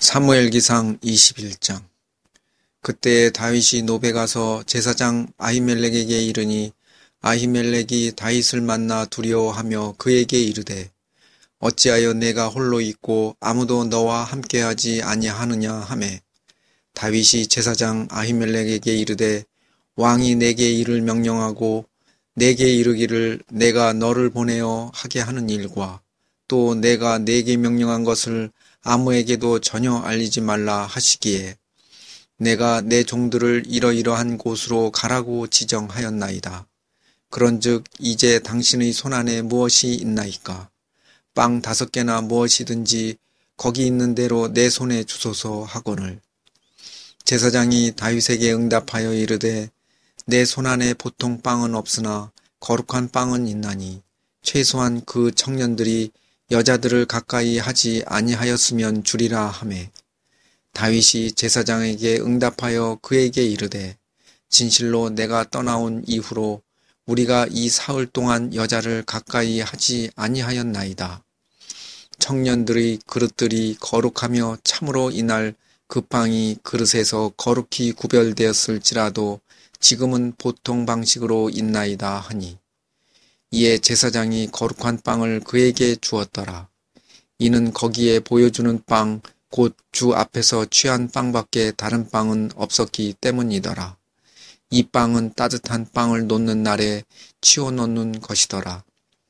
사무엘기상 21장. 그때 다윗이 노베 가서 제사장 아히멜렉에게 이르니 아히멜렉이 다윗을 만나 두려워하며 그에게 이르되 어찌하여 내가 홀로 있고 아무도 너와 함께하지 아니하느냐 하매 다윗이 제사장 아히멜렉에게 이르되 왕이 내게 이를 명령하고 내게 이르기를 내가 너를 보내어 하게 하는 일과 또 내가 내게 명령한 것을 아무에게도 전혀 알리지 말라 하시기에 내가 내 종들을 이러이러한 곳으로 가라고 지정하였나이다. 그런즉 이제 당신의 손안에 무엇이 있나이까? 빵 5개나 무엇이든지 거기 있는 대로 내 손에 주소서 하거늘. 제사장이 다윗에게 응답하여 이르되 내 손안에 보통 빵은 없으나 거룩한 빵은 있나니 최소한 그 청년들이 여자들을 가까이 하지 아니하였으면 주리라 하매 다윗이 제사장에게 응답하여 그에게 이르되 진실로 내가 떠나온 이후로 우리가 이 사흘 동안 여자를 가까이 하지 아니하였나이다. 청년들의 그릇들이 거룩하며 참으로 이날 그 빵이 그릇에서 거룩히 구별되었을지라도 지금은 보통 방식으로 있나이다 하니 이에 제사장이 거룩한 빵을 그에게 주었더라. 이는 거기에 보여주는 빵 곧 주 앞에서 취한 빵밖에 다른 빵은 없었기 때문이더라. 이 빵은 따뜻한 빵을 놓는 날에 치워 놓는 것이더라.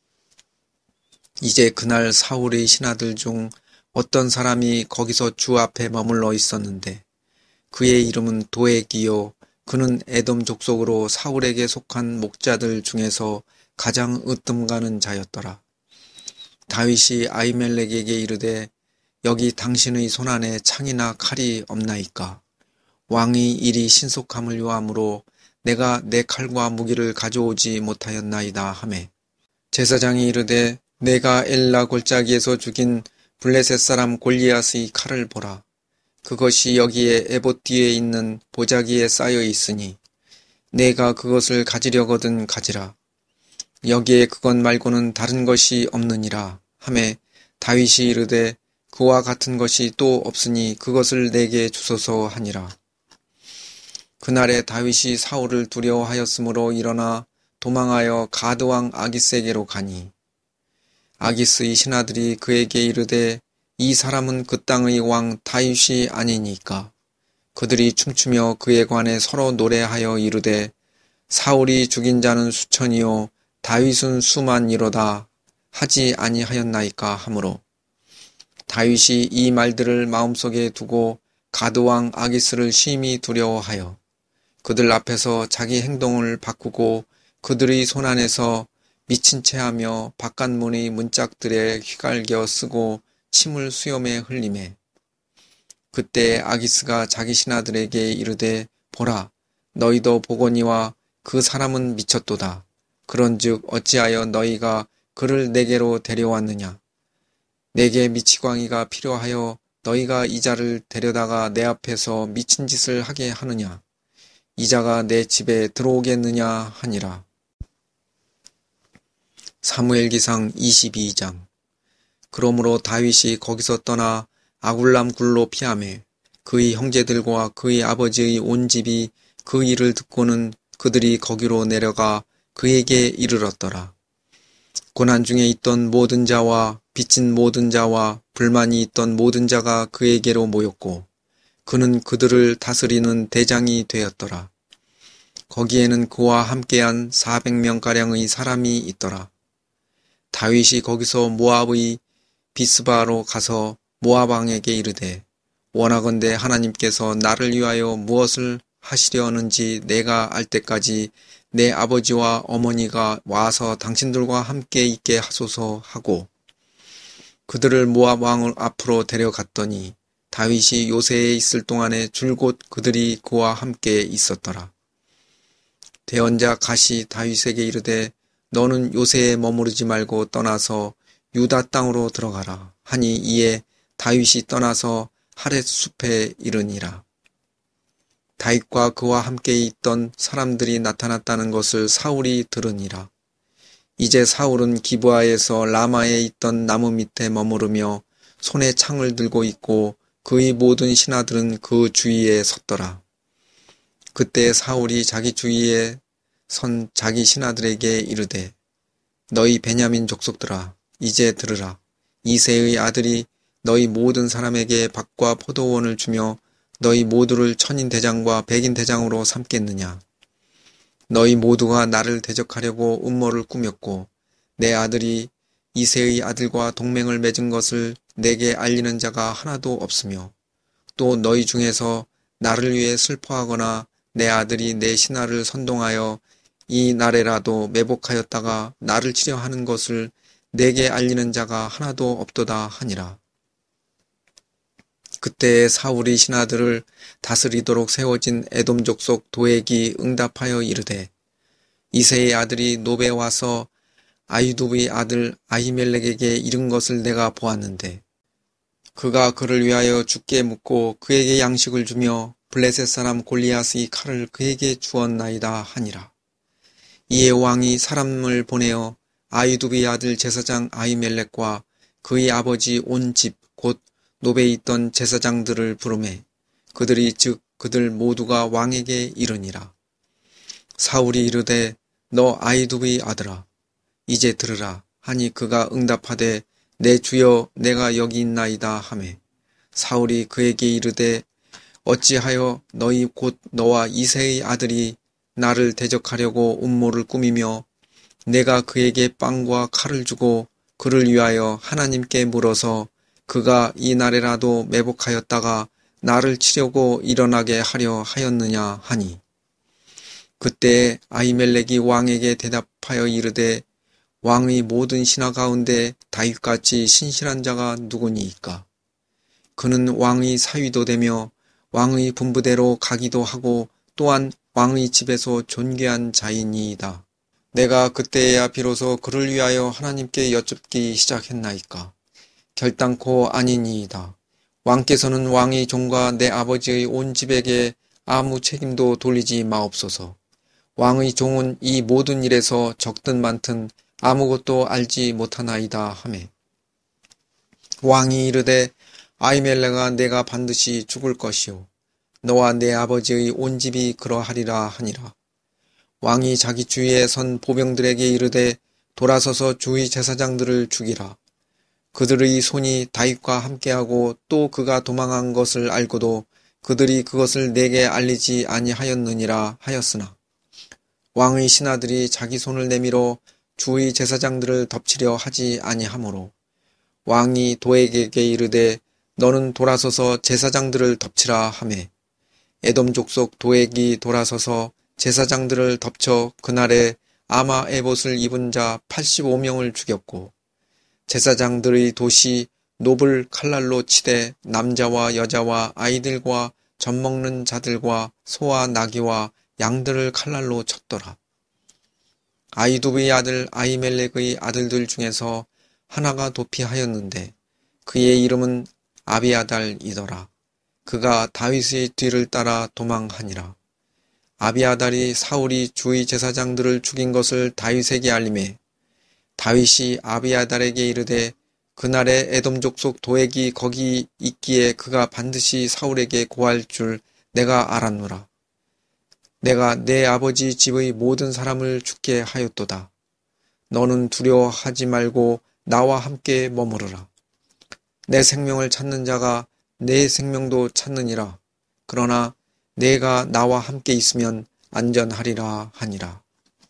이제 그날 사울의 신하들 중 어떤 사람이 거기서 주 앞에 머물러 있었는데 그의 이름은 도액이요 그는 에돔 족속으로 사울에게 속한 목자들 중에서 가장 으뜸가는 자였더라. 다윗이 아히멜렉에게 이르되 여기 당신의 손안에 창이나 칼이 없나이까? 왕이 일이 신속함을 요함으로 내가 내 칼과 무기를 가져오지 못하였나이다 하매 제사장이 이르되 내가 엘라 골짜기에서 죽인 블레셋 사람 골리앗의 칼을 보라. 그것이 여기에 에봇 뒤에 있는 보자기에 쌓여 있으니 내가 그것을 가지려거든 가지라. 여기에 그것 말고는 다른 것이 없느니라 하매 다윗이 이르되 그와 같은 것이 또 없으니 그것을 내게 주소서 하니라. 그날에 다윗이 사울을 두려워하였으므로 일어나 도망하여 가드 왕 아기스에게로 가니 아기스의 신하들이 그에게 이르되 이 사람은 그 땅의 왕 다윗이 아니니까. 그들이 춤추며 그에 관해 서로 노래하여 이르되 사울이 죽인 자는 수천이요 다윗은 수만이로다 하지 아니하였나이까 하므로 다윗이 이 말들을 마음속에 두고 가드왕 아기스를 심히 두려워하여 그들 앞에서 자기 행동을 바꾸고 그들의 손안에서 미친 채하며 바깥문의 문짝들에 휘갈겨 쓰고 침을 수염에 흘리매 그때 아기스가 자기 신하들에게 이르되 보라 너희도 보거니와 그 사람은 미쳤도다. 그런즉 어찌하여 너희가 그를 내게로 데려왔느냐? 내게 미치광이가 필요하여 너희가 이 자를 데려다가 내 앞에서 미친 짓을 하게 하느냐? 이 자가 내 집에 들어오겠느냐 하니라. 사무엘기상 22장. 그러므로 다윗이 거기서 떠나 아굴람 굴로 피하매 그의 형제들과 그의 아버지의 온 집이 그 일을 듣고는 그들이 거기로 내려가 그에게 이르렀더라. 고난 중에 있던 모든 자와 빚진 모든 자와 불만이 있던 모든 자가 그에게로 모였고 그는 그들을 다스리는 대장이 되었더라. 거기에는 그와 함께한 400명가량의 사람이 있더라. 다윗이 거기서 모압의 비스바로 가서 모압 왕에게 이르되 원하건대 하나님께서 나를 위하여 무엇을 하시려는지 내가 알 때까지 내 아버지와 어머니가 와서 당신들과 함께 있게 하소서 하고 그들을 모압 왕 앞으로 데려갔더니 다윗이 요새에 있을 동안에 줄곧 그들이 그와 함께 있었더라. 대언자 갓이 다윗에게 이르되 너는 요새에 머무르지 말고 떠나서 유다 땅으로 들어가라 하니 이에 다윗이 떠나서 하렛 숲에 이르니라. 다윗과 그와 함께 있던 사람들이 나타났다는 것을 사울이 들으니라. 이제 사울은 기브아에서 라마에 있던 나무 밑에 머무르며 손에 창을 들고 있고 그의 모든 신하들은 그 주위에 섰더라. 그때 사울이 자기 주위에 선 자기 신하들에게 이르되 너희 베냐민 족속들아 이제 들으라. 이새의 아들이 너희 모든 사람에게 밭과 포도원을 주며 너희 모두를 천인 대장과 백인 대장으로 삼겠느냐. 너희 모두가 나를 대적하려고 음모를 꾸몄고 내 아들이 이새의 아들과 동맹을 맺은 것을 내게 알리는 자가 하나도 없으며 또 너희 중에서 나를 위해 슬퍼하거나 내 아들이 내 신하를 선동하여 이 날에라도 매복하였다가 나를 치려 하는 것을 내게 알리는 자가 하나도 없도다 하니라. 그때 사울이 신하들을 다스리도록 세워진 에돔 족속 도액이 응답하여 이르되 이새의 아들이 노베에 와서 아히두브의 아들 아히멜렉에게 이른 것을 내가 보았는데 그가 그를 위하여 죽게 묻고 그에게 양식을 주며 블레셋 사람 골리앗의 칼을 그에게 주었나이다 하니라. 이에 왕이 사람을 보내어 아히두브의 아들 제사장 아히멜렉과 그의 아버지 온 집 곧 노베에 있던 제사장들을 부르매 그들이 즉 그들 모두가 왕에게 이르니라. 사울이 이르되 너 아히두브의 아들아 이제 들으라 하니 그가 응답하되 내 주여 내가 여기 있나이다 하매 사울이 그에게 이르되 어찌하여 너희 곧 너와 이새의 아들이 나를 대적하려고 음모를 꾸미며 내가 그에게 빵과 칼을 주고 그를 위하여 하나님께 물어서 그가 이 날에라도 매복하였다가 나를 치려고 일어나게 하려 하였느냐 하니 그때 아히멜렉이 왕에게 대답하여 이르되 왕의 모든 신하 가운데 다윗같이 신실한 자가 누구니이까? 그는 왕의 사위도 되며 왕의 분부대로 가기도 하고 또한 왕의 집에서 존귀한 자이니이다. 내가 그때야 비로소 그를 위하여 하나님께 여쭙기 시작했나이까? 결단코 아니니이다. 왕께서는 왕의 종과 내 아버지의 온 집에게 아무 책임도 돌리지 마옵소서. 왕의 종은 이 모든 일에서 적든 많든 아무것도 알지 못하나이다 하매 왕이 이르되 아히멜렉아 내가 반드시 죽을 것이요 너와 내 아버지의 온 집이 그러하리라 하니라. 왕이 자기 주위에 선 보병들에게 이르되 돌아서서 주의 제사장들을 죽이라. 그들의 손이 다윗과 함께하고 또 그가 도망한 것을 알고도 그들이 그것을 내게 알리지 아니하였느니라 하였으나 왕의 신하들이 자기 손을 내밀어 주의 제사장들을 덮치려 하지 아니하므로 왕이 도액에게 이르되 너는 돌아서서 제사장들을 덮치라 하매 에돔 족속 도액이 돌아서서 제사장들을 덮쳐 그날에 아마 에봇을 입은 자 85명을 죽였고 제사장들의 도시 놉을 칼날로 치되 남자와 여자와 아이들과 젖먹는 자들과 소와 나귀와 양들을 칼날로 쳤더라. 아히두브의 아들 아히멜렉의 아들들 중에서 하나가 도피하였는데 그의 이름은 아비아달이더라. 그가 다윗의 뒤를 따라 도망하니라. 아비아달이 사울이 주의 제사장들을 죽인 것을 다윗에게 알림해 다윗이 아비아달에게 이르되 그날에 에돔 족속 도액이 거기 있기에 그가 반드시 사울에게 고할 줄 내가 알았노라. 내가 내 아버지 집의 모든 사람을 죽게 하였도다. 너는 두려워하지 말고 나와 함께 머무르라. 내 생명을 찾는 자가 내 생명도 찾느니라. 그러나 내가 나와 함께 있으면 안전하리라 하니라.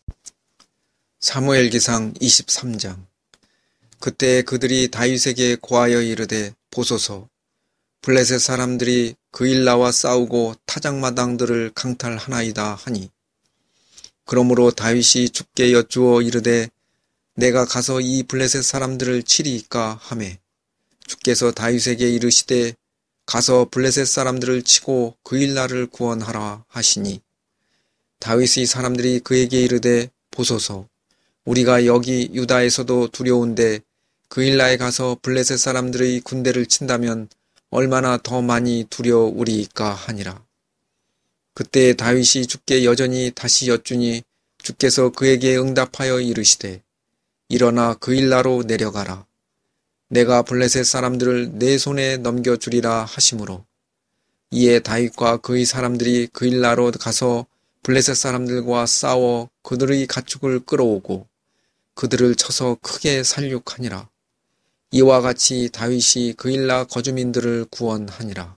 사무엘기상 23장. 그때 그들이 다윗에게 고하여 이르되 보소서 블레셋 사람들이 그일라와 싸우고 타작마당들을 강탈하나이다 하니 그러므로 다윗이 주께 여쭈어 이르되 내가 가서 이 블레셋 사람들을 치리이까 하매 주께서 다윗에게 이르시되 가서 블레셋 사람들을 치고 그일라를 구원하라 하시니 다윗의 사람들이 그에게 이르되 보소서 우리가 여기 유다에서도 두려운데 그일라에 가서 블레셋 사람들의 군대를 친다면 얼마나 더 많이 두려우리이까 하니라. 그때 다윗이 주께 여전히 다시 여쭈니 주께서 그에게 응답하여 이르시되 일어나 그일라로 내려가라. 내가 블레셋 사람들을 내 손에 넘겨주리라 하시므로 이에 다윗과 그의 사람들이 그일라로 가서 블레셋 사람들과 싸워 그들의 가축을 끌어오고 그들을 쳐서 크게 살육하니라. 이와 같이 다윗이 그일라 거주민들을 구원하니라.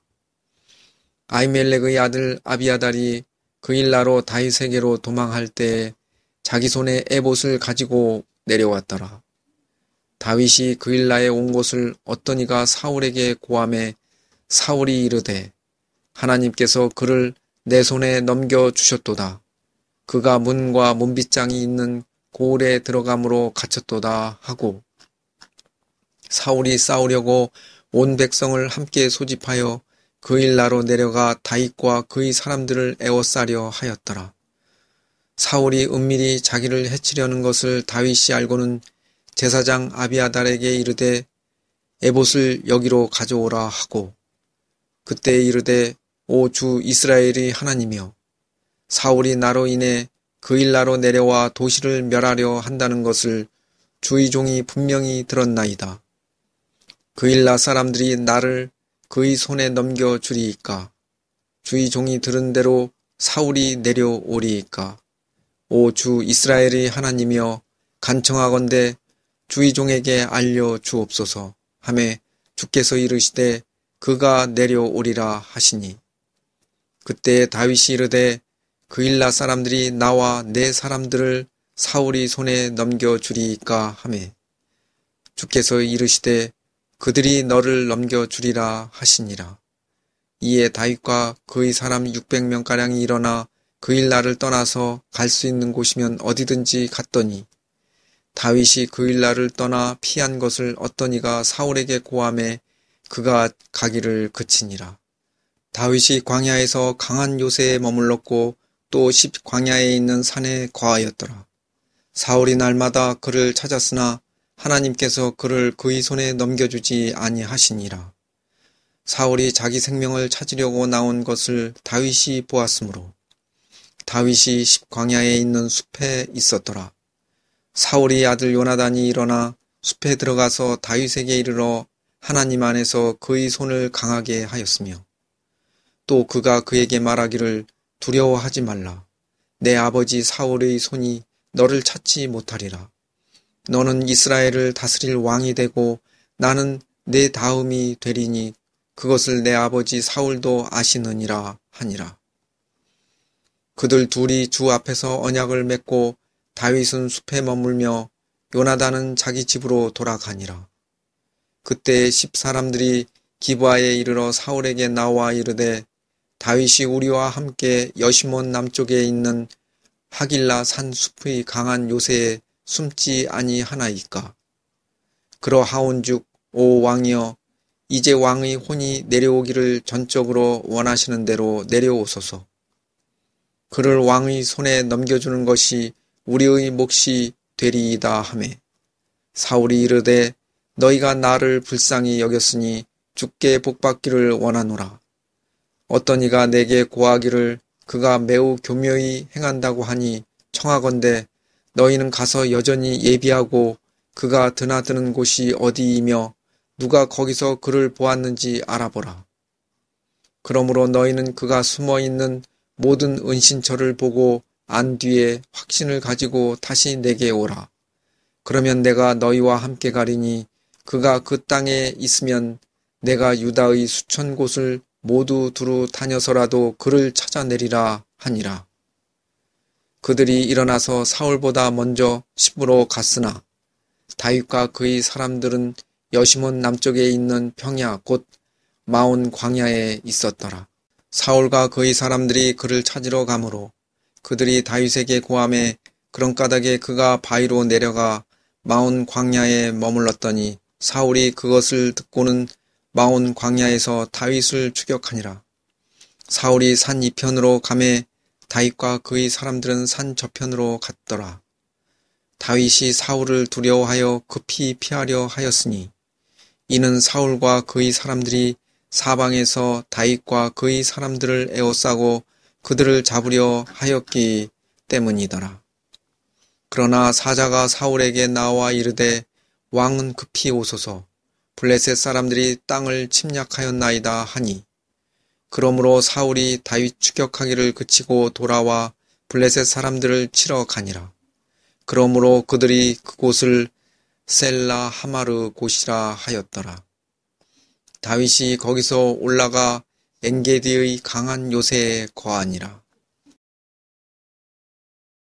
아히멜렉의 아들 아비아달이 그일라로 다윗에게로 도망할 때에 자기 손에 에봇을 가지고 내려왔더라. 다윗이 그일라에 온 곳을 어떤 이가 사울에게 고함해 사울이 이르되 하나님께서 그를 내 손에 넘겨주셨도다. 그가 문과 문빗장이 있는 고을에 들어감으로 갇혔도다 하고 사울이 싸우려고 온 백성을 함께 소집하여 그일라로 내려가 다윗과 그의 사람들을 에워싸려 하였더라. 사울이 은밀히 자기를 해치려는 것을 다윗이 알고는 제사장 아비아달에게 이르되 에봇을 여기로 가져오라 하고 그때 이르되 오 주 이스라엘의 하나님이여 사울이 나로 인해 그일라로 내려와 도시를 멸하려 한다는 것을 주의 종이 분명히 들었나이다. 그일라 사람들이 나를 그의 손에 넘겨주리이까 주의 종이 들은 대로 사울이 내려오리이까 오 주 이스라엘의 하나님이여 간청하건대 주의 종에게 알려주옵소서 하매 주께서 이르시되 그가 내려오리라 하시니 그때 다윗이 이르되 그일라 사람들이 나와 내 사람들을 사울이 손에 넘겨주리이까 하매 주께서 이르시되 그들이 너를 넘겨주리라 하시니라. 이에 다윗과 그의 사람 600명가량이 일어나 그일라를 떠나서 갈 수 있는 곳이면 어디든지 갔더니 다윗이 그일라를 떠나 피한 것을 어떤 이가 사울에게 고함해 그가 가기를 그치니라. 다윗이 광야에서 강한 요새에 머물렀고 또 광야에 있는 산에 거하였더라. 사울이 날마다 그를 찾았으나 하나님께서 그를 그의 손에 넘겨주지 아니하시니라. 사울이 자기 생명을 찾으려고 나온 것을 다윗이 보았으므로 다윗이 광야에 있는 숲에 있었더라. 사울의 아들 요나단이 일어나 숲에 들어가서 다윗에게 이르러 하나님 안에서 그의 손을 강하게 하였으며 또 그가 그에게 말하기를 두려워하지 말라. 내 아버지 사울의 손이 너를 찾지 못하리라. 너는 이스라엘을 다스릴 왕이 되고 나는 내 다음이 되리니 그것을 내 아버지 사울도 아시느니라 하니라. 그들 둘이 주 앞에서 언약을 맺고 다윗은 숲에 머물며 요나단은 자기 집으로 돌아가니라. 그때 10사람들이 기브아에 이르러 사울에게 나와 이르되 다윗이 우리와 함께 여시몬 남쪽에 있는 하길라 산 숲의 강한 요새에 숨지 아니하나이까. 그러하온즉 오 왕이여 이제 왕의 혼이 내려오기를 전적으로 원하시는 대로 내려오소서. 그를 왕의 손에 넘겨주는 것이 우리의 몫이 되리이다 하매 사울이 이르되 너희가 나를 불쌍히 여겼으니 주께 복받기를 원하노라. 어떤 이가 내게 고하기를 그가 매우 교묘히 행한다고 하니 청하건대 너희는 가서 여전히 예비하고 그가 드나드는 곳이 어디이며 누가 거기서 그를 보았는지 알아보라. 그러므로 너희는 그가 숨어있는 모든 은신처를 보고 안 뒤에 확신을 가지고 다시 내게 오라. 그러면 내가 너희와 함께 가리니 그가 그 땅에 있으면 내가 유다의 수천 곳을 모두 두루 다녀서라도 그를 찾아내리라 하니라. 그들이 일어나서 사울보다 먼저 시부로 갔으나 다윗과 그의 사람들은 여시몬 남쪽에 있는 평야 곧 마온 광야에 있었더라. 사울과 그의 사람들이 그를 찾으러 가므로 그들이 다윗에게 고함해 그런 까닭에 그가 바위로 내려가 마온 광야에 머물렀더니 사울이 그것을 듣고는 마온 광야에서 다윗을 추격하니라. 사울이 산 이편으로 가매 다윗과 그의 사람들은 산 저편으로 갔더라. 다윗이 사울을 두려워하여 급히 피하려 하였으니 이는 사울과 그의 사람들이 사방에서 다윗과 그의 사람들을 에워싸고 그들을 잡으려 하였기 때문이더라. 그러나 사자가 사울에게 나와 이르되 왕은 급히 오소서. 블레셋 사람들이 땅을 침략하였나이다 하니 그러므로 사울이 다윗 추격하기를 그치고 돌아와 블레셋 사람들을 치러 가니라. 그러므로 그들이 그곳을 셀라 하마르 곳이라 하였더라. 다윗이 거기서 올라가 엔게디의 강한 요새에 거하니라.